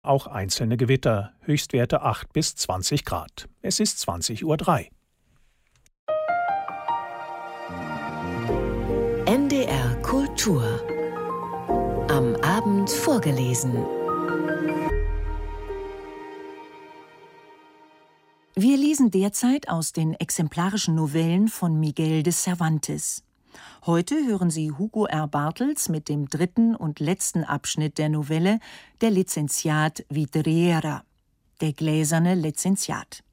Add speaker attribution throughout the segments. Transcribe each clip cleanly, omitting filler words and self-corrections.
Speaker 1: Auch einzelne Gewitter, Höchstwerte 8 bis 20 Grad. Es ist 20:03 Uhr.
Speaker 2: NDR Kultur. Am Abend vorgelesen. Wir lesen derzeit aus den exemplarischen Novellen von Miguel de Cervantes. Heute hören Sie Hugo R. Bartels mit dem dritten und letzten Abschnitt der Novelle Der Lizenziat Vidriera, der gläserne Lizenziat.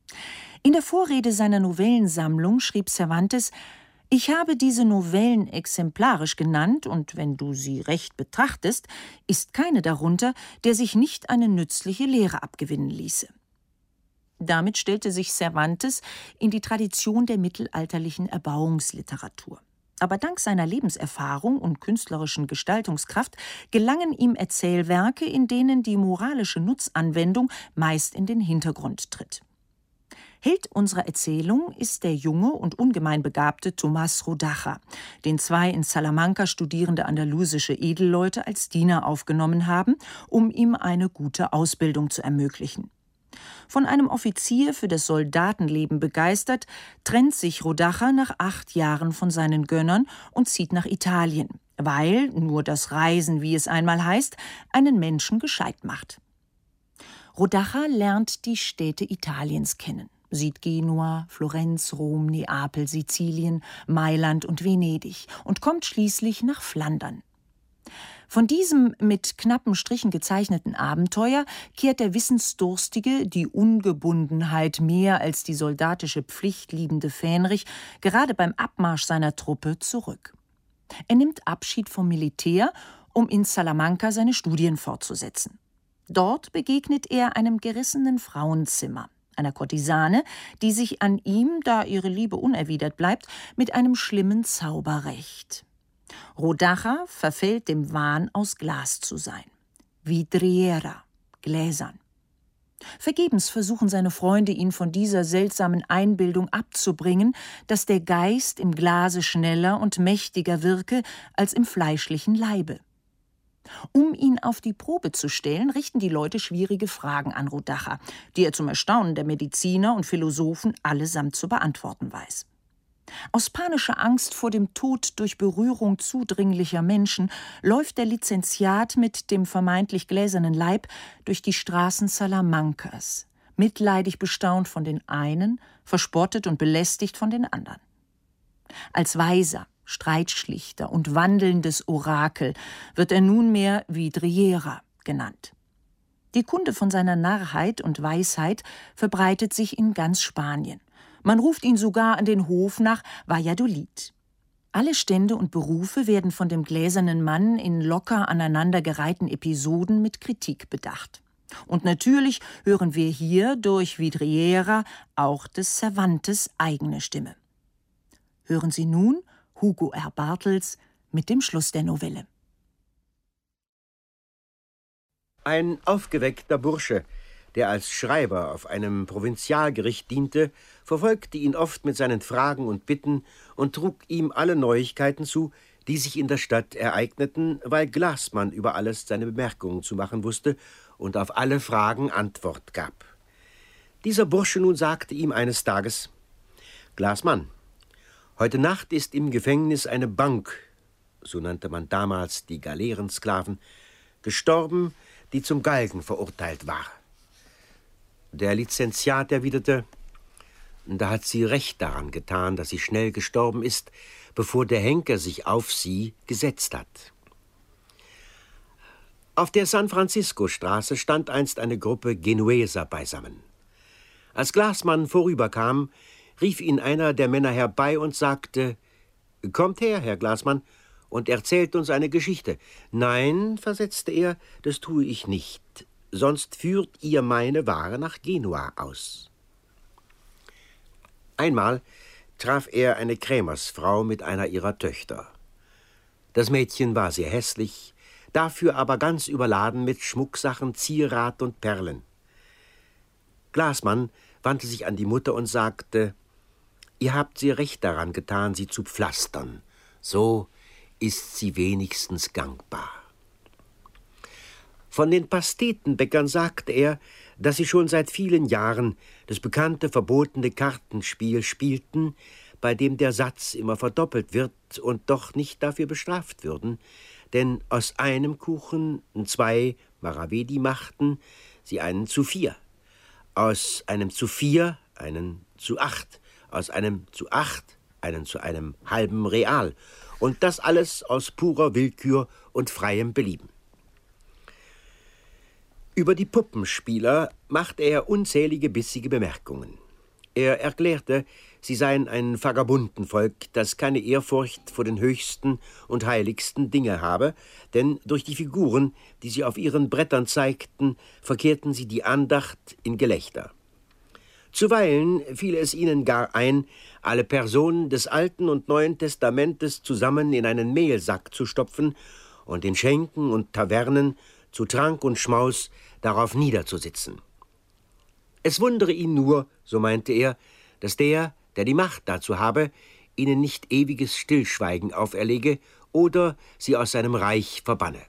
Speaker 2: In der Vorrede seiner Novellensammlung schrieb Cervantes: Ich habe diese Novellen exemplarisch genannt, und wenn du sie recht betrachtest, ist keine darunter, der sich nicht eine nützliche Lehre abgewinnen ließe. Damit stellte sich Cervantes in die Tradition der mittelalterlichen Erbauungsliteratur. Aber dank seiner Lebenserfahrung und künstlerischen Gestaltungskraft gelangen ihm Erzählwerke, in denen die moralische Nutzanwendung meist in den Hintergrund tritt. Held unserer Erzählung ist der junge und ungemein begabte Tomás Rodaja, den zwei in Salamanca studierende andalusische Edelleute als Diener aufgenommen haben, um ihm eine gute Ausbildung zu ermöglichen. Von einem Offizier für das Soldatenleben begeistert, trennt sich Rodaja nach 8 Jahren von seinen Gönnern und zieht nach Italien, weil nur das Reisen, wie es einmal heißt, einen Menschen gescheit macht. Rodaja lernt die Städte Italiens kennen, sieht Genua, Florenz, Rom, Neapel, Sizilien, Mailand und Venedig und kommt schließlich nach Flandern. Von diesem mit knappen Strichen gezeichneten Abenteuer kehrt der Wissensdurstige, die Ungebundenheit mehr als die soldatische Pflicht liebende Fähnrich gerade beim Abmarsch seiner Truppe zurück. Er nimmt Abschied vom Militär, um in Salamanca seine Studien fortzusetzen. Dort begegnet er einem gerissenen Frauenzimmer, einer Kurtisane, die sich an ihm, da ihre Liebe unerwidert bleibt, mit einem schlimmen Zauber rächt. Rodaja verfällt dem Wahn, aus Glas zu sein. Vidriera, gläsern. Vergebens versuchen seine Freunde, ihn von dieser seltsamen Einbildung abzubringen, dass der Geist im Glase schneller und mächtiger wirke als im fleischlichen Leibe. Um ihn auf die Probe zu stellen, richten die Leute schwierige Fragen an Rodaja, die er zum Erstaunen der Mediziner und Philosophen allesamt zu beantworten weiß. Aus panischer Angst vor dem Tod durch Berührung zudringlicher Menschen läuft der Lizenziat mit dem vermeintlich gläsernen Leib durch die Straßen Salamancas, mitleidig bestaunt von den einen, verspottet und belästigt von den anderen. Als Weiser, Streitschlichter und wandelndes Orakel wird er nunmehr Vidriera genannt. Die Kunde von seiner Narrheit und Weisheit verbreitet sich in ganz Spanien. Man ruft ihn sogar an den Hof nach Valladolid. Alle Stände und Berufe werden von dem gläsernen Mann in locker aneinandergereihten Episoden mit Kritik bedacht. Und natürlich hören wir hier durch Vidriera auch des Cervantes eigene Stimme. Hören Sie nun Hugo R. Bartels mit dem Schluss der Novelle.
Speaker 3: Ein aufgeweckter Bursche, der als Schreiber auf einem Provinzialgericht diente, verfolgte ihn oft mit seinen Fragen und Bitten und trug ihm alle Neuigkeiten zu, die sich in der Stadt ereigneten, weil Glasmann über alles seine Bemerkungen zu machen wusste und auf alle Fragen Antwort gab. Dieser Bursche nun sagte ihm eines Tages: »Glasmann, heute Nacht ist im Gefängnis eine Bank«, so nannte man damals die Galeerensklaven, »gestorben, die zum Galgen verurteilt war.« Der Lizenziat erwiderte: »Da hat sie recht daran getan, dass sie schnell gestorben ist, bevor der Henker sich auf sie gesetzt hat.« Auf der San-Francisco-Straße stand einst eine Gruppe Genueser beisammen. Als Glasmann vorüberkam, rief ihn einer der Männer herbei und sagte: »Kommt her, Herr Glasmann, und erzählt uns eine Geschichte.« »Nein«, versetzte er, »das tue ich nicht, sonst führt ihr meine Ware nach Genua aus.« Einmal traf er eine Krämersfrau mit einer ihrer Töchter. Das Mädchen war sehr hässlich, dafür aber ganz überladen mit Schmucksachen, Zierat und Perlen. Glasmann wandte sich an die Mutter und sagte: »Ihr habt sehr recht daran getan, sie zu pflastern. So ist sie wenigstens gangbar.« Von den Pastetenbäckern sagte er, dass sie schon seit vielen Jahren das bekannte verbotene Kartenspiel spielten, bei dem der Satz immer verdoppelt wird und doch nicht dafür bestraft würden, denn aus einem Kuchen 2 Maravedi machten sie einen zu 4, aus einem zu 4 einen zu 8, aus einem zu 8 einen zu einem halben Real, und das alles aus purer Willkür und freiem Belieben. Über die Puppenspieler machte er unzählige bissige Bemerkungen. Er erklärte, sie seien ein Vagabundenvolk, das keine Ehrfurcht vor den höchsten und heiligsten Dinge habe, denn durch die Figuren, die sie auf ihren Brettern zeigten, verkehrten sie die Andacht in Gelächter. Zuweilen fiel es ihnen gar ein, alle Personen des Alten und Neuen Testamentes zusammen in einen Mehlsack zu stopfen und in Schenken und Tavernen zu Trank und Schmaus darauf niederzusitzen. Es wundere ihn nur, so meinte er, dass der die Macht dazu habe, ihnen nicht ewiges Stillschweigen auferlege oder sie aus seinem Reich verbanne.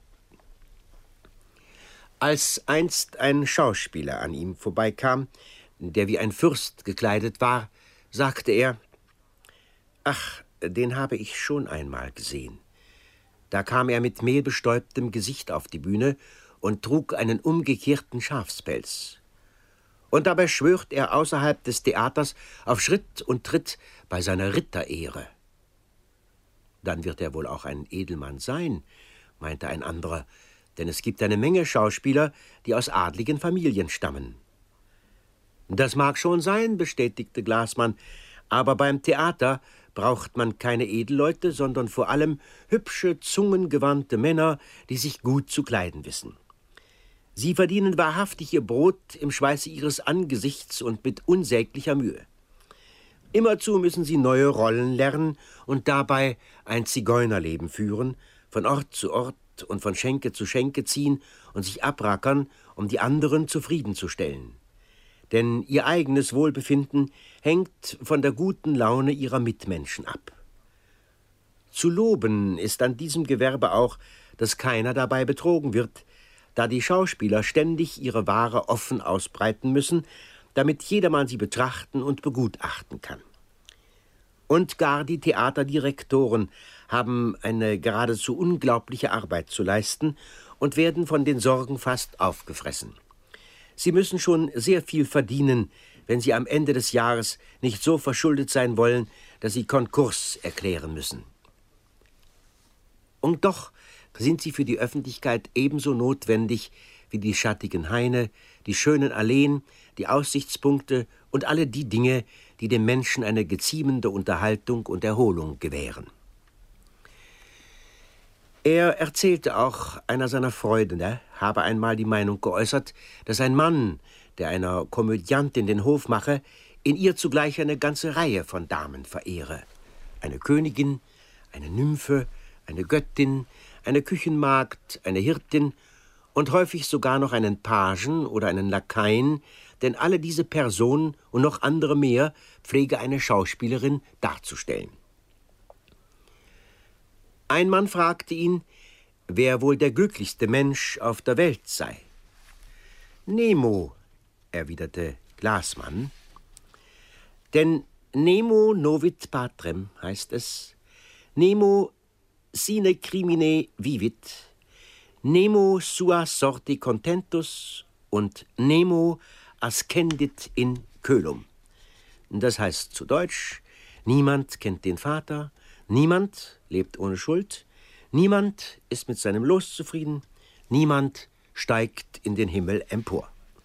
Speaker 3: Als einst ein Schauspieler an ihm vorbeikam, der wie ein Fürst gekleidet war, sagte er: »Ach, den habe ich schon einmal gesehen.« Da kam er mit mehlbestäubtem Gesicht auf die Bühne und trug einen umgekehrten Schafspelz. Und dabei schwört er außerhalb des Theaters auf Schritt und Tritt bei seiner Ritterehre. »Dann wird er wohl auch ein Edelmann sein«, meinte ein anderer, »denn es gibt eine Menge Schauspieler, die aus adligen Familien stammen.« »Das mag schon sein«, bestätigte Glasmann, »aber beim Theater braucht man keine Edelleute, sondern vor allem hübsche, zungengewandte Männer, die sich gut zu kleiden wissen. Sie verdienen wahrhaftig ihr Brot im Schweiße ihres Angesichts und mit unsäglicher Mühe. Immerzu müssen sie neue Rollen lernen und dabei ein Zigeunerleben führen, von Ort zu Ort und von Schenke zu Schenke ziehen und sich abrackern, um die anderen zufriedenzustellen. Denn ihr eigenes Wohlbefinden hängt von der guten Laune ihrer Mitmenschen ab. Zu loben ist an diesem Gewerbe auch, dass keiner dabei betrogen wird, da die Schauspieler ständig ihre Ware offen ausbreiten müssen, damit jedermann sie betrachten und begutachten kann. Und gar die Theaterdirektoren haben eine geradezu unglaubliche Arbeit zu leisten und werden von den Sorgen fast aufgefressen. Sie müssen schon sehr viel verdienen, wenn sie am Ende des Jahres nicht so verschuldet sein wollen, dass sie Konkurs erklären müssen. Und doch sind sie für die Öffentlichkeit ebenso notwendig wie die schattigen Haine, die schönen Alleen, die Aussichtspunkte und alle die Dinge, die dem Menschen eine geziemende Unterhaltung und Erholung gewähren. Er erzählte auch, einer seiner Freunde habe einmal die Meinung geäußert, dass ein Mann, der einer Komödiantin den Hof mache, in ihr zugleich eine ganze Reihe von Damen verehre. Eine Königin, eine Nymphe, eine Göttin, eine Küchenmagd, eine Hirtin und häufig sogar noch einen Pagen oder einen Lakaien, denn alle diese Personen und noch andere mehr pflege eine Schauspielerin darzustellen. Ein Mann fragte ihn, wer wohl der glücklichste Mensch auf der Welt sei. »Nemo«, erwiderte Glasmann, denn Nemo novit patrem heißt es, Nemo sine crimine vivit, Nemo sua sorti contentus und Nemo ascendit in coelum. Das heißt zu Deutsch, niemand kennt den Vater, niemand lebt ohne Schuld, niemand ist mit seinem Los zufrieden, niemand steigt in den Himmel empor.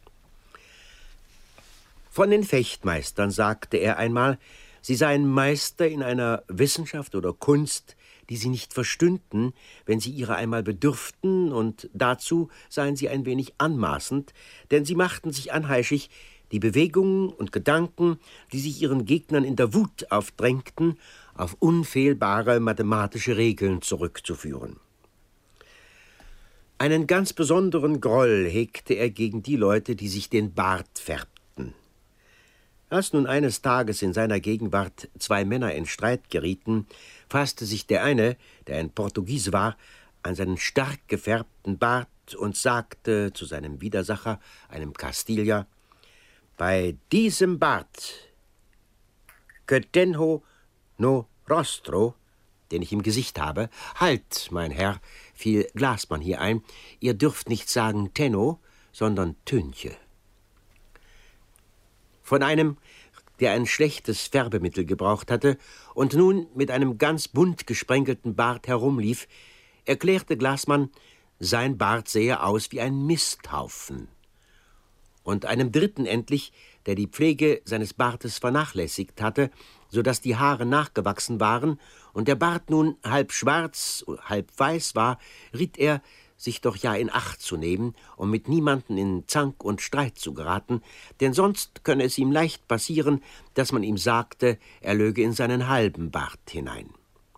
Speaker 3: Von den Fechtmeistern sagte er einmal, sie seien Meister in einer Wissenschaft oder Kunst, die sie nicht verstünden, wenn sie ihrer einmal bedürften, und dazu seien sie ein wenig anmaßend, denn sie machten sich anheischig, die Bewegungen und Gedanken, die sich ihren Gegnern in der Wut aufdrängten, auf unfehlbare mathematische Regeln zurückzuführen. Einen ganz besonderen Groll hegte er gegen die Leute, die sich den Bart färbten. Als nun eines Tages in seiner Gegenwart 2 Männer in Streit gerieten, fasste sich der eine, der ein Portugies war, an seinen stark gefärbten Bart und sagte zu seinem Widersacher, einem Castilier: »Bei diesem Bart, que tenho no rostro«, den ich im Gesicht habe. »Halt, mein Herr«, fiel Glasmann hier ein, »ihr dürft nicht sagen Tenno, sondern Tönche.« Von einem, der ein schlechtes Färbemittel gebraucht hatte und nun mit einem ganz bunt gesprenkelten Bart herumlief, erklärte Glasmann, sein Bart sähe aus wie ein Misthaufen. Und einem Dritten endlich, der die Pflege seines Bartes vernachlässigt hatte, so dass die Haare nachgewachsen waren und der Bart nun halb schwarz, halb weiß war, riet er, sich doch ja in Acht zu nehmen, um mit niemanden in Zank und Streit zu geraten, denn sonst könne es ihm leicht passieren, dass man ihm sagte, er löge in seinen halben Bart hinein.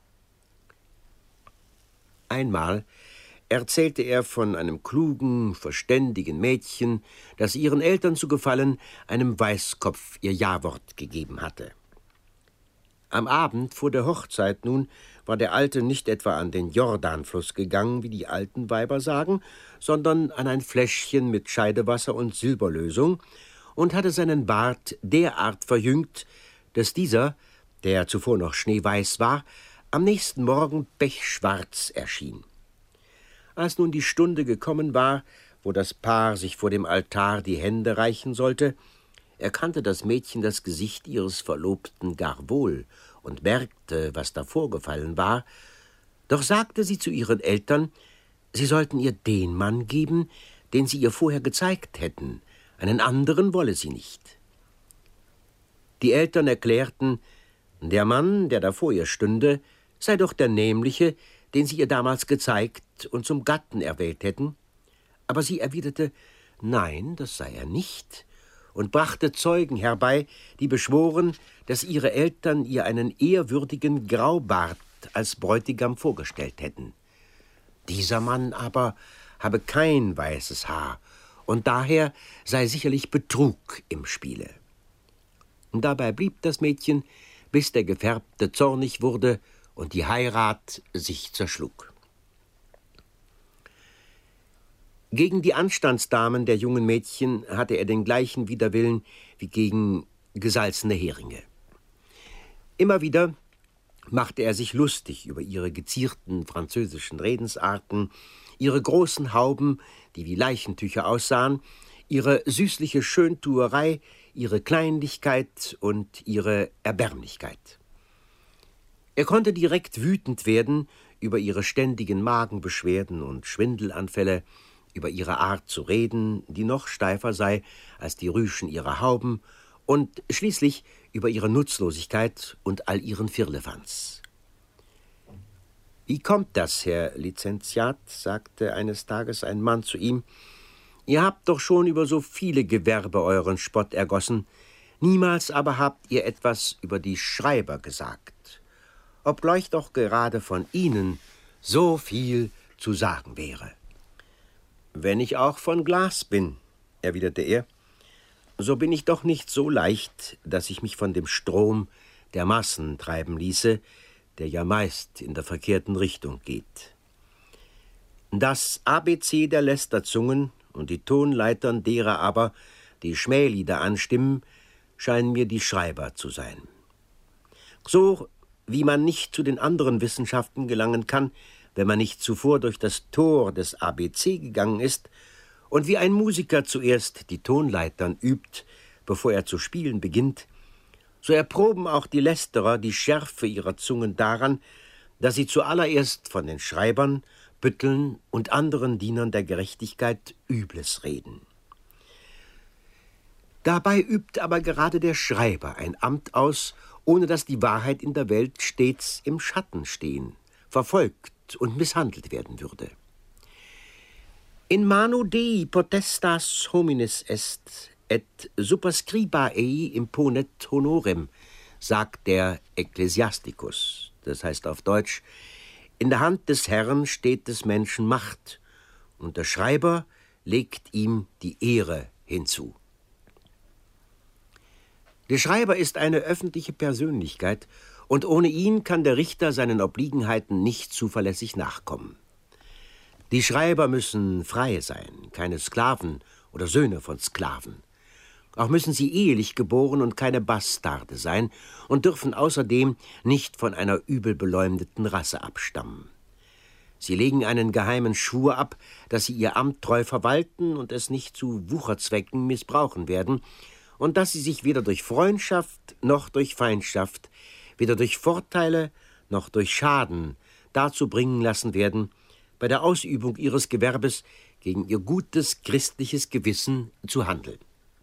Speaker 3: Einmal erzählte er von einem klugen, verständigen Mädchen, das ihren Eltern zu gefallen einem Weißkopf ihr Ja-Wort gegeben hatte. Am Abend vor der Hochzeit nun war der Alte nicht etwa an den Jordanfluss gegangen, wie die alten Weiber sagen, sondern an ein Fläschchen mit Scheidewasser und Silberlösung und hatte seinen Bart derart verjüngt, dass dieser, der zuvor noch schneeweiß war, am nächsten Morgen pechschwarz erschien. Als nun die Stunde gekommen war, wo das Paar sich vor dem Altar die Hände reichen sollte, erkannte das Mädchen das Gesicht ihres Verlobten gar wohl und merkte, was da vorgefallen war, doch sagte sie zu ihren Eltern, sie sollten ihr den Mann geben, den sie ihr vorher gezeigt hätten, einen anderen wolle sie nicht. Die Eltern erklärten, der Mann, der da vor ihr stünde, sei doch der nämliche, den sie ihr damals gezeigt und zum Gatten erwählt hätten, aber sie erwiderte, nein, das sei er nicht, und brachte Zeugen herbei, die beschworen, dass ihre Eltern ihr einen ehrwürdigen Graubart als Bräutigam vorgestellt hätten. Dieser Mann aber habe kein weißes Haar, und daher sei sicherlich Betrug im Spiele. Und dabei blieb das Mädchen, bis der Gefärbte zornig wurde und die Heirat sich zerschlug. Gegen die Anstandsdamen der jungen Mädchen hatte er den gleichen Widerwillen wie gegen gesalzene Heringe. Immer wieder machte er sich lustig über ihre gezierten französischen Redensarten, ihre großen Hauben, die wie Leichentücher aussahen, ihre süßliche Schöntuerei, ihre Kleinlichkeit und ihre Erbärmlichkeit. Er konnte direkt wütend werden über ihre ständigen Magenbeschwerden und Schwindelanfälle, über ihre Art zu reden, die noch steifer sei als die Rüschen ihrer Hauben, und schließlich über ihre Nutzlosigkeit und all ihren Firlefanz. »Wie kommt das, Herr Lizenziat?« sagte eines Tages ein Mann zu ihm. »Ihr habt doch schon über so viele Gewerbe euren Spott ergossen, niemals aber habt ihr etwas über die Schreiber gesagt, obgleich doch gerade von ihnen so viel zu sagen wäre.« »Wenn ich auch von Glas bin«, erwiderte er, »so bin ich doch nicht so leicht, dass ich mich von dem Strom der Massen treiben ließe, der ja meist in der verkehrten Richtung geht. Das ABC der Lästerzungen und die Tonleitern derer aber, die Schmählieder anstimmen, scheinen mir die Schreiber zu sein. So wie man nicht zu den anderen Wissenschaften gelangen kann, wenn man nicht zuvor durch das Tor des ABC gegangen ist, und wie ein Musiker zuerst die Tonleitern übt, bevor er zu spielen beginnt, so erproben auch die Lästerer die Schärfe ihrer Zungen daran, dass sie zuallererst von den Schreibern, Bütteln und anderen Dienern der Gerechtigkeit Übles reden. Dabei übt aber gerade der Schreiber ein Amt aus, ohne dass die Wahrheit in der Welt stets im Schatten stehen, verfolgt und misshandelt werden würde. In mano Dei potestas hominis est, et superscriba ei imponet honorem, sagt der Ekklesiastikus. Das heißt auf Deutsch, in der Hand des Herrn steht des Menschen Macht, und der Schreiber legt ihm die Ehre hinzu. Der Schreiber ist eine öffentliche Persönlichkeit, und ohne ihn kann der Richter seinen Obliegenheiten nicht zuverlässig nachkommen. Die Schreiber müssen frei sein, keine Sklaven oder Söhne von Sklaven. Auch müssen sie ehelich geboren und keine Bastarde sein und dürfen außerdem nicht von einer übel beleumdeten Rasse abstammen. Sie legen einen geheimen Schwur ab, dass sie ihr Amt treu verwalten und es nicht zu Wucherzwecken missbrauchen werden und dass sie sich weder durch Freundschaft noch durch Feindschaft, weder durch Vorteile noch durch Schaden dazu bringen lassen werden, bei der Ausübung ihres Gewerbes gegen ihr gutes christliches Gewissen zu handeln.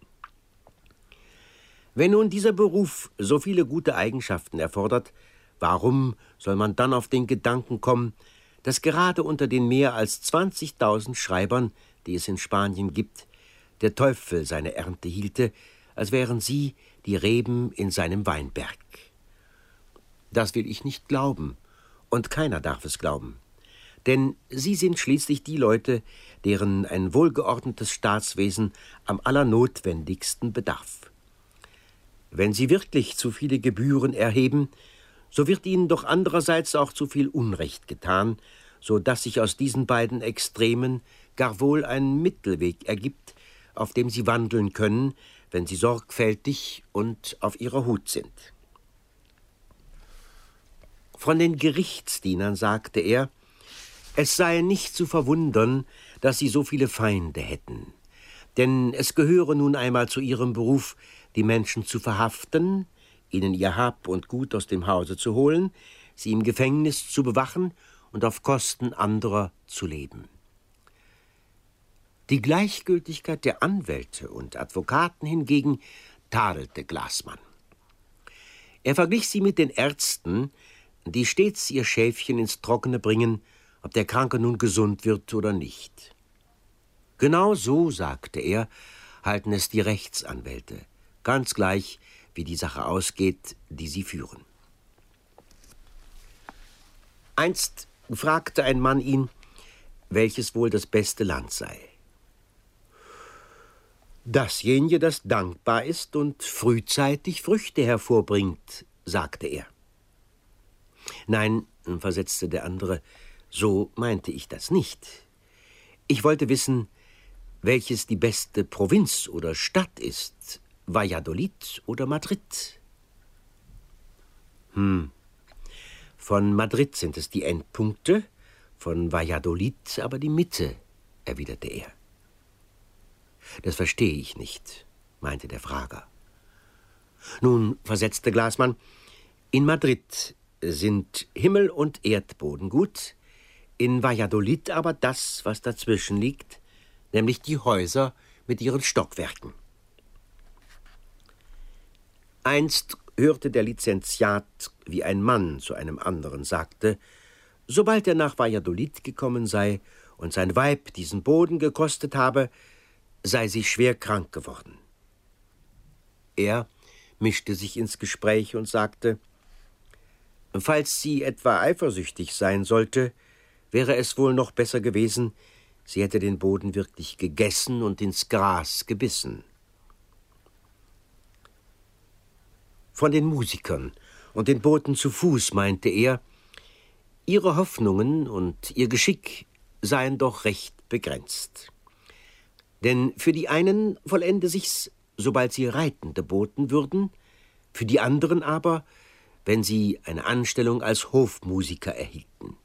Speaker 3: Wenn nun dieser Beruf so viele gute Eigenschaften erfordert, warum soll man dann auf den Gedanken kommen, dass gerade unter den mehr als 20.000 Schreibern, die es in Spanien gibt, der Teufel seine Ernte hielte, als wären sie die Reben in seinem Weinberg? Das will ich nicht glauben, und keiner darf es glauben. Denn sie sind schließlich die Leute, deren ein wohlgeordnetes Staatswesen am allernotwendigsten bedarf. Wenn sie wirklich zu viele Gebühren erheben, so wird ihnen doch andererseits auch zu viel Unrecht getan, so dass sich aus diesen beiden Extremen gar wohl ein Mittelweg ergibt, auf dem sie wandeln können, wenn sie sorgfältig und auf ihrer Hut sind. Von den Gerichtsdienern sagte er, es sei nicht zu verwundern, dass sie so viele Feinde hätten. Denn es gehöre nun einmal zu ihrem Beruf, die Menschen zu verhaften, ihnen ihr Hab und Gut aus dem Hause zu holen, sie im Gefängnis zu bewachen und auf Kosten anderer zu leben. Die Gleichgültigkeit der Anwälte und Advokaten hingegen tadelte Glasmann. Er verglich sie mit den Ärzten, die stets ihr Schäfchen ins Trockene bringen, ob der Kranke nun gesund wird oder nicht. Genau so, sagte er, halten es die Rechtsanwälte, ganz gleich, wie die Sache ausgeht, die sie führen. Einst fragte ein Mann ihn, welches wohl das beste Land sei. Dasjenige, das dankbar ist und frühzeitig Früchte hervorbringt, sagte er. Nein, versetzte der andere, so meinte ich das nicht. Ich wollte wissen, welches die beste Provinz oder Stadt ist, Valladolid oder Madrid? Von Madrid sind es die Endpunkte, von Valladolid aber die Mitte, erwiderte er. Das verstehe ich nicht, meinte der Frager. Nun, versetzte Glasmann, in Madrid sind Himmel und Erdboden gut, in Valladolid aber das, was dazwischen liegt, nämlich die Häuser mit ihren Stockwerken. Einst hörte der Lizenziat, wie ein Mann zu einem anderen sagte, sobald er nach Valladolid gekommen sei und sein Weib diesen Boden gekostet habe, sei sie schwer krank geworden. Er mischte sich ins Gespräch und sagte, falls sie etwa eifersüchtig sein sollte, wäre es wohl noch besser gewesen, sie hätte den Boden wirklich gegessen und ins Gras gebissen. Von den Musikern und den Boten zu Fuß meinte er, ihre Hoffnungen und ihr Geschick seien doch recht begrenzt. Denn für die einen vollende sich's, sobald sie reitende Boten würden, für die anderen aber, wenn sie eine Anstellung als Hofmusiker erhielten.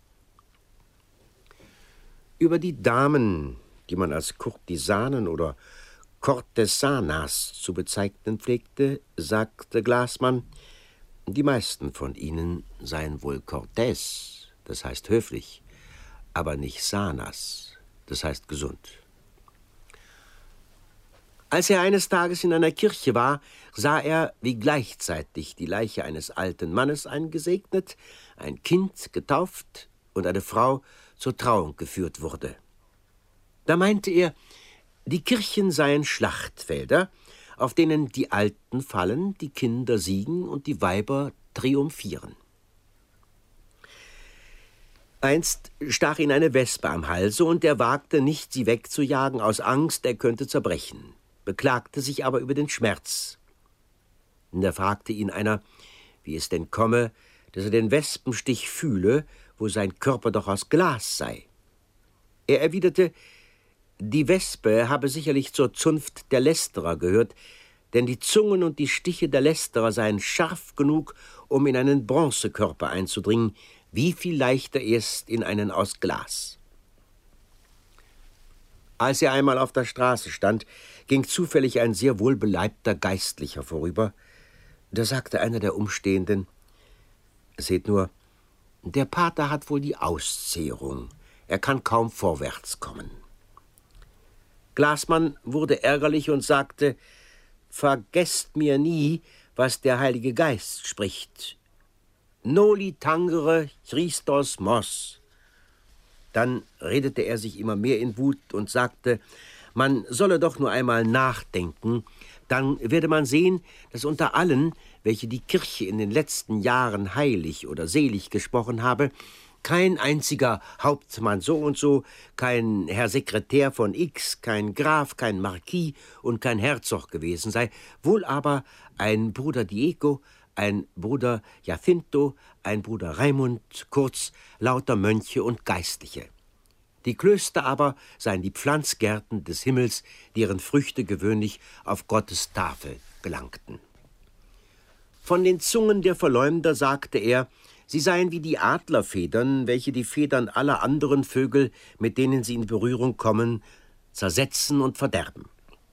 Speaker 3: Über die Damen, die man als Kurtisanen oder Cortesanas zu bezeichnen pflegte, sagte Glasmann, die meisten von ihnen seien wohl Cortés, das heißt höflich, aber nicht sanas, das heißt gesund. Als er eines Tages in einer Kirche war, sah er, wie gleichzeitig die Leiche eines alten Mannes eingesegnet, ein Kind getauft und eine Frau zur Trauung geführt wurde. Da meinte er, die Kirchen seien Schlachtfelder, auf denen die Alten fallen, die Kinder siegen und die Weiber triumphieren. Einst stach ihn eine Wespe am Halse, und er wagte nicht, sie wegzujagen, aus Angst, er könnte zerbrechen, beklagte sich aber über den Schmerz. Und da fragte ihn einer, wie es denn komme, dass er den Wespenstich fühle, wo sein Körper doch aus Glas sei. Er erwiderte, die Wespe habe sicherlich zur Zunft der Lästerer gehört, denn die Zungen und die Stiche der Lästerer seien scharf genug, um in einen Bronzekörper einzudringen, wie viel leichter erst in einen aus Glas. Als er einmal auf der Straße stand, ging zufällig ein sehr wohlbeleibter Geistlicher vorüber. Da sagte einer der Umstehenden, »Seht nur, der Pater hat wohl die Auszehrung. Er kann kaum vorwärts kommen.« Glasmann wurde ärgerlich und sagte, »Vergesst mir nie, was der Heilige Geist spricht. Noli tangere Christos mos.« Dann redete er sich immer mehr in Wut und sagte, man solle doch nur einmal nachdenken, dann werde man sehen, dass unter allen, welche die Kirche in den letzten Jahren heilig oder selig gesprochen habe, kein einziger Hauptmann so und so, kein Herr Sekretär von X, kein Graf, kein Marquis und kein Herzog gewesen sei, wohl aber ein Bruder Diego, ein Bruder Jacinto, ein Bruder Raimund, kurz lauter Mönche und Geistliche. Die Klöster aber seien die Pflanzgärten des Himmels, deren Früchte gewöhnlich auf Gottes Tafel gelangten. Von den Zungen der Verleumder sagte er, sie seien wie die Adlerfedern, welche die Federn aller anderen Vögel, mit denen sie in Berührung kommen, zersetzen und verderben.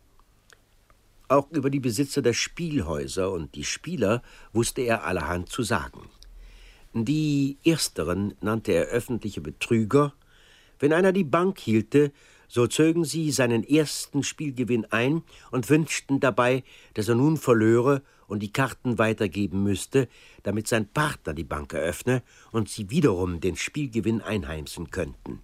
Speaker 3: Auch über die Besitzer der Spielhäuser und die Spieler wusste er allerhand zu sagen. Die ersteren nannte er öffentliche Betrüger. Wenn einer die Bank hielte, so zögen sie seinen ersten Spielgewinn ein und wünschten dabei, dass er nun verlöre und die Karten weitergeben müsste, damit sein Partner die Bank eröffne und sie wiederum den Spielgewinn einheimsen könnten.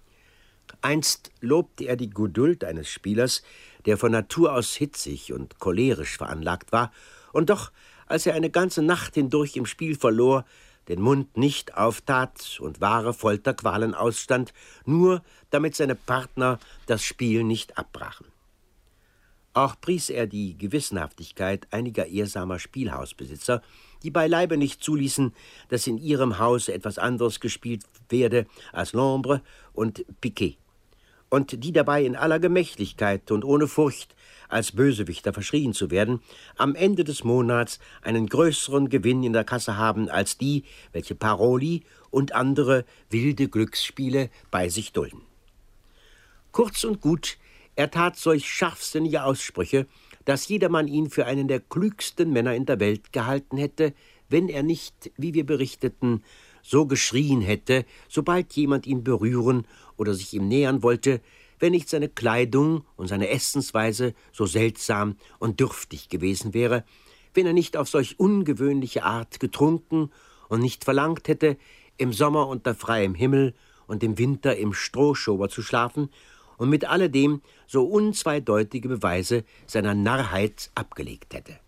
Speaker 3: Einst lobte er die Geduld eines Spielers, der von Natur aus hitzig und cholerisch veranlagt war, und doch, als er eine ganze Nacht hindurch im Spiel verlor, den Mund nicht auftat und wahre Folterqualen ausstand, nur damit seine Partner das Spiel nicht abbrachen. Auch pries er die Gewissenhaftigkeit einiger ehrsamer Spielhausbesitzer, die beileibe nicht zuließen, dass in ihrem Hause etwas anderes gespielt werde als L'Ombre und Piquet, und die dabei in aller Gemächlichkeit und ohne Furcht, als Bösewichter verschrien zu werden, am Ende des Monats einen größeren Gewinn in der Kasse haben als die, welche Paroli und andere wilde Glücksspiele bei sich dulden. Kurz und gut, er tat solch scharfsinnige Aussprüche, dass jedermann ihn für einen der klügsten Männer in der Welt gehalten hätte, wenn er nicht, wie wir berichteten, so geschrien hätte, sobald jemand ihn berühren oder sich ihm nähern wollte, wenn nicht seine Kleidung und seine Essensweise so seltsam und dürftig gewesen wäre, wenn er nicht auf solch ungewöhnliche Art getrunken und nicht verlangt hätte, im Sommer unter freiem Himmel und im Winter im Strohschober zu schlafen und mit alledem so unzweideutige Beweise seiner Narrheit abgelegt hätte.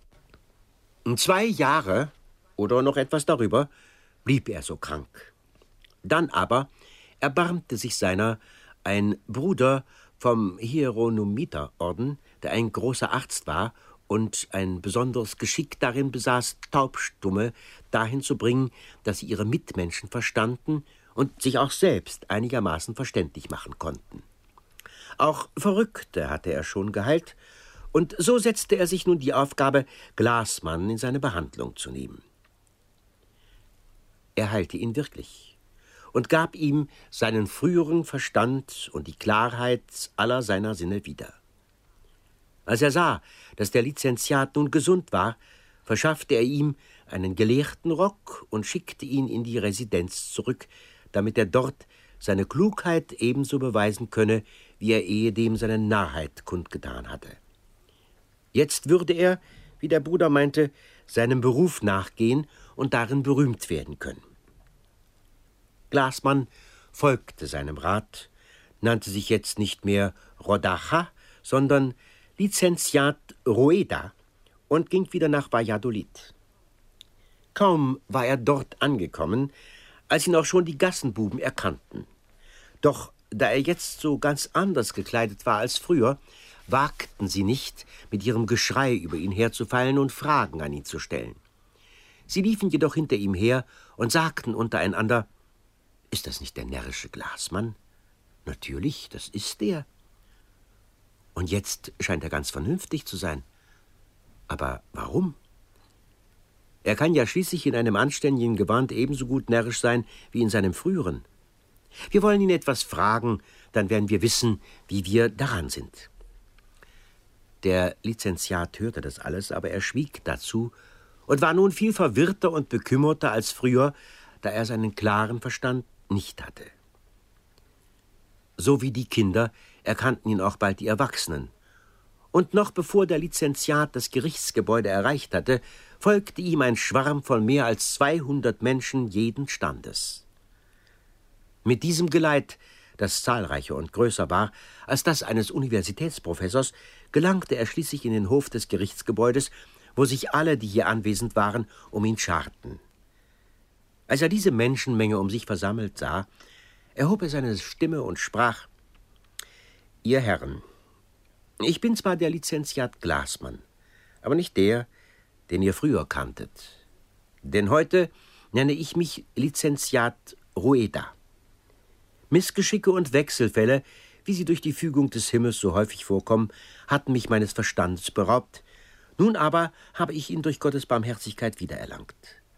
Speaker 3: 2 Jahre oder noch etwas darüber blieb er so krank. Dann aber erbarmte sich seiner ein Bruder vom Hieronomiterorden, der ein großer Arzt war und ein besonderes Geschick darin besaß, Taubstumme dahin zu bringen, dass sie ihre Mitmenschen verstanden und sich auch selbst einigermaßen verständlich machen konnten. Auch Verrückte hatte er schon geheilt, und so setzte er sich nun die Aufgabe, Glasmann in seine Behandlung zu nehmen. Er heilte ihn wirklich und gab ihm seinen früheren Verstand und die Klarheit aller seiner Sinne wieder. Als er sah, dass der Lizenziat nun gesund war, verschaffte er ihm einen gelehrten Rock und schickte ihn in die Residenz zurück, damit er dort seine Klugheit ebenso beweisen könne, wie er ehedem seine Narrheit kundgetan hatte. Jetzt würde er, wie der Bruder meinte, seinem Beruf nachgehen und darin berühmt werden können. Glasmann folgte seinem Rat, nannte sich jetzt nicht mehr Rodaja, sondern Lizenziat Rueda und ging wieder nach Valladolid. Kaum war er dort angekommen, als ihn auch schon die Gassenbuben erkannten. Doch da er jetzt so ganz anders gekleidet war als früher, wagten sie nicht, mit ihrem Geschrei über ihn herzufallen und Fragen an ihn zu stellen. Sie liefen jedoch hinter ihm her und sagten untereinander, »Ist das nicht der närrische Glasmann? Natürlich, das ist er. Und jetzt scheint er ganz vernünftig zu sein. Aber warum? Er kann ja schließlich in einem anständigen Gewand ebenso gut närrisch sein wie in seinem früheren. Wir wollen ihn etwas fragen, dann werden wir wissen, wie wir daran sind. Der Lizenziat hörte das alles, aber er schwieg dazu und war nun viel verwirrter und bekümmerter als früher, da er seinen klaren Verstand nicht hatte. So wie die Kinder erkannten ihn auch bald die Erwachsenen. Und noch bevor der Lizenziat das Gerichtsgebäude erreicht hatte, folgte ihm ein Schwarm von mehr als 200 Menschen jeden Standes. Mit diesem Geleit, das zahlreicher und größer war als das eines Universitätsprofessors, gelangte er schließlich in den Hof des Gerichtsgebäudes, wo sich alle, die hier anwesend waren, um ihn scharten. Als er diese Menschenmenge um sich versammelt sah, erhob er seine Stimme und sprach: »Ihr Herren, ich bin zwar der Lizenziat Glasmann, aber nicht der, den ihr früher kanntet. Denn heute nenne ich mich Lizenziat Rueda. Missgeschicke und Wechselfälle, wie sie durch die Fügung des Himmels so häufig vorkommen, hatten mich meines Verstandes beraubt. Nun aber habe ich ihn durch Gottes Barmherzigkeit wiedererlangt.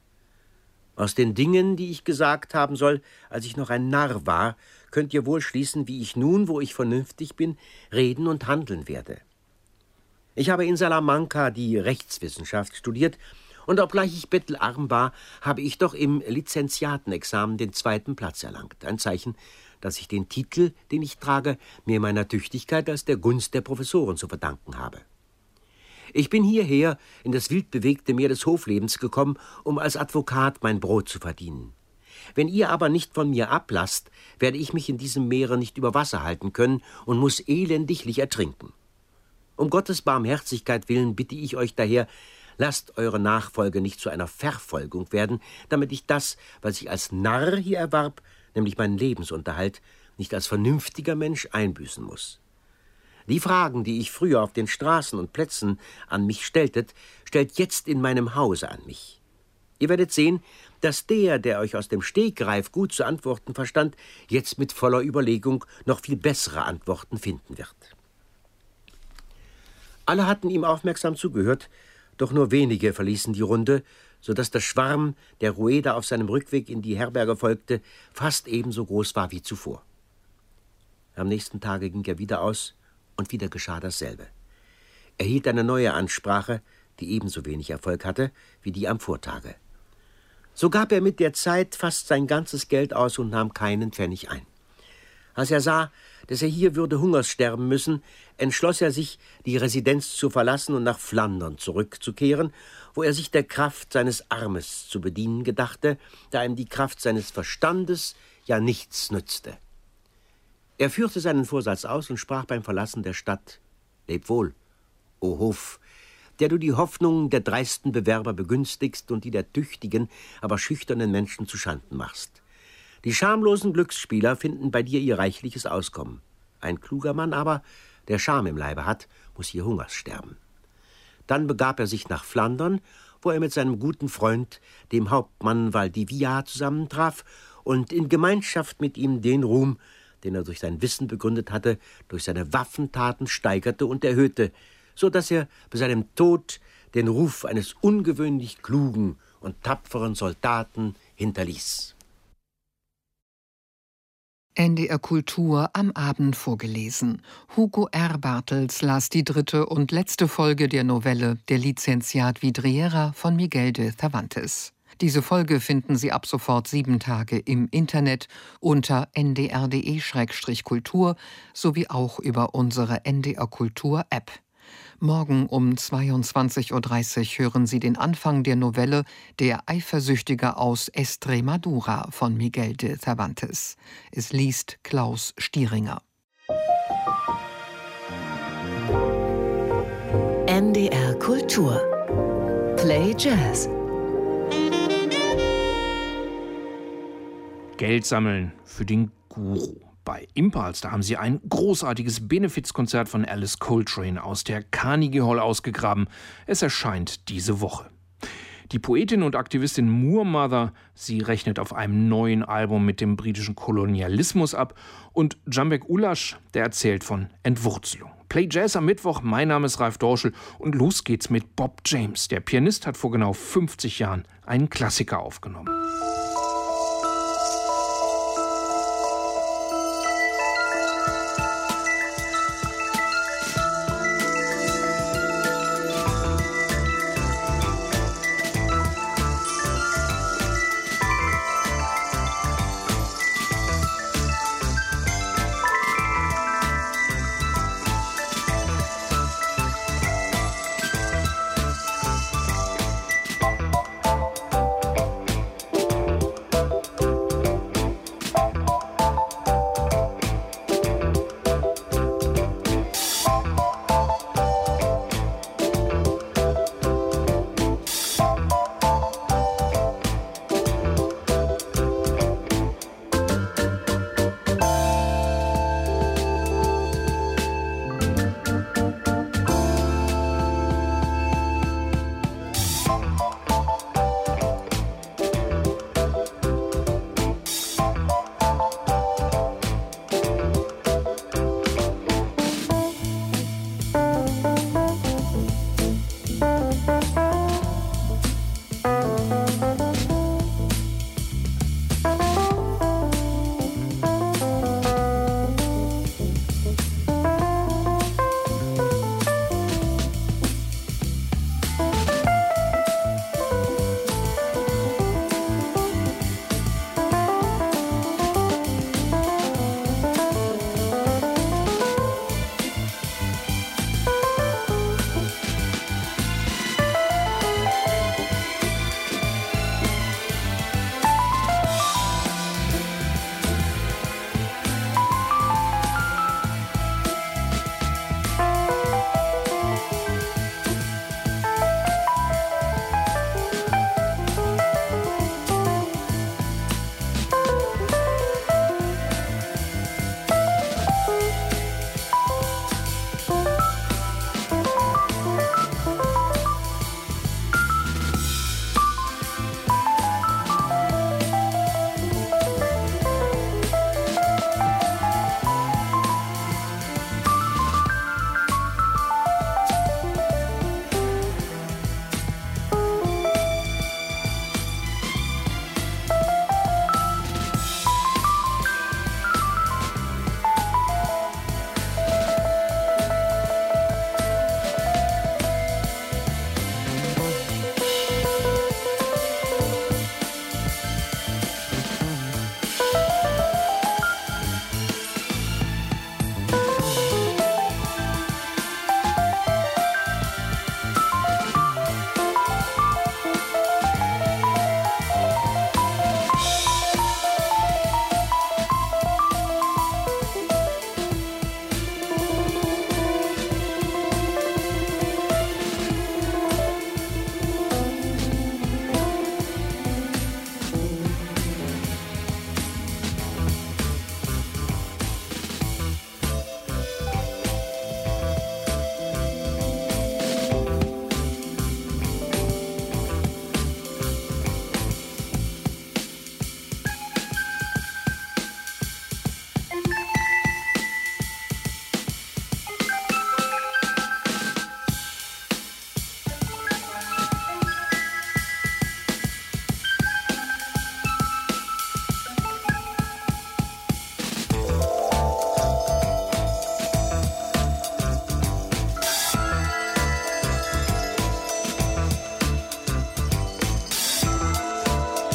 Speaker 3: Aus den Dingen, die ich gesagt haben soll, als ich noch ein Narr war, könnt ihr wohl schließen, wie ich nun, wo ich vernünftig bin, reden und handeln werde. Ich habe in Salamanca die Rechtswissenschaft studiert, und obgleich ich bettelarm war, habe ich doch im Lizenziatenexamen den 2. Platz erlangt. Ein Zeichen, dass ich den Titel, den ich trage, mir meiner Tüchtigkeit als der Gunst der Professoren zu verdanken habe. Ich bin hierher in das wildbewegte Meer des Hoflebens gekommen, um als Advokat mein Brot zu verdienen. Wenn ihr aber nicht von mir ablasst, werde ich mich in diesem Meere nicht über Wasser halten können und muss elendiglich ertrinken. Um Gottes Barmherzigkeit willen bitte ich euch daher, lasst eure Nachfolge nicht zu einer Verfolgung werden, damit ich das, was ich als Narr hier erwarb, nämlich meinen Lebensunterhalt, nicht als vernünftiger Mensch einbüßen muss. Die Fragen, die ich früher auf den Straßen und Plätzen an mich stelltet, stellt jetzt in meinem Hause an mich. Ihr werdet sehen, dass der euch aus dem Stegreif gut zu antworten verstand, jetzt mit voller Überlegung noch viel bessere Antworten finden wird.« Alle hatten ihm aufmerksam zugehört, doch nur wenige verließen die Runde, so dass der Schwarm, der Rueda auf seinem Rückweg in die Herberge folgte, fast ebenso groß war wie zuvor. Am nächsten Tage ging er wieder aus, und wieder geschah dasselbe. Er hielt eine neue Ansprache, die ebenso wenig Erfolg hatte wie die am Vortage. So gab er mit der Zeit fast sein ganzes Geld aus und nahm keinen Pfennig ein. Als er sah, dass er hier würde Hungers sterben müssen, entschloss er sich, die Residenz zu verlassen und nach Flandern zurückzukehren, wo er sich der Kraft seines Armes zu bedienen gedachte, da ihm die Kraft seines Verstandes ja nichts nützte. Er führte seinen Vorsatz aus und sprach beim Verlassen der Stadt: »Leb wohl, o Hof, der du die Hoffnungen der dreisten Bewerber begünstigst und die der tüchtigen, aber schüchternen Menschen zuschanden machst. Die schamlosen Glücksspieler finden bei dir ihr reichliches Auskommen. Ein kluger Mann aber, der Scham im Leibe hat, muss hier Hungers sterben.« Dann begab er sich nach Flandern, wo er mit seinem guten Freund, dem Hauptmann Valdivia, zusammentraf und in Gemeinschaft mit ihm den Ruhm, den er durch sein Wissen begründet hatte, durch seine Waffentaten steigerte und erhöhte, so dass er bei seinem Tod den Ruf eines ungewöhnlich klugen und tapferen Soldaten hinterließ.
Speaker 4: NDR Kultur am Abend vorgelesen. Hugo R. Bartels las die 3. und letzte Folge der Novelle Der Licenziat Vidriera von Miguel de Cervantes. Diese Folge finden Sie ab sofort 7 Tage im Internet unter ndr.de/kultur sowie auch über unsere NDR Kultur App. Morgen um 22:30 Uhr hören Sie den Anfang der Novelle Der Eifersüchtige aus Estremadura von Miguel de Cervantes. Es liest Klaus Stieringer.
Speaker 2: NDR Kultur Play Jazz.
Speaker 1: Geld sammeln für den Guru. Bei Impulse, da haben sie ein großartiges Benefizkonzert von Alice Coltrane aus der Carnegie Hall ausgegraben. Es erscheint diese Woche.
Speaker 5: Die Poetin und Aktivistin Moor Mother, sie rechnet auf einem neuen Album mit dem britischen Kolonialismus ab. Und Canberk Ulasch, der erzählt von Entwurzelung. Play Jazz am Mittwoch, mein Name ist Ralf Dorschel und los geht's mit Bob James. Der Pianist hat vor genau 50 Jahren einen Klassiker aufgenommen.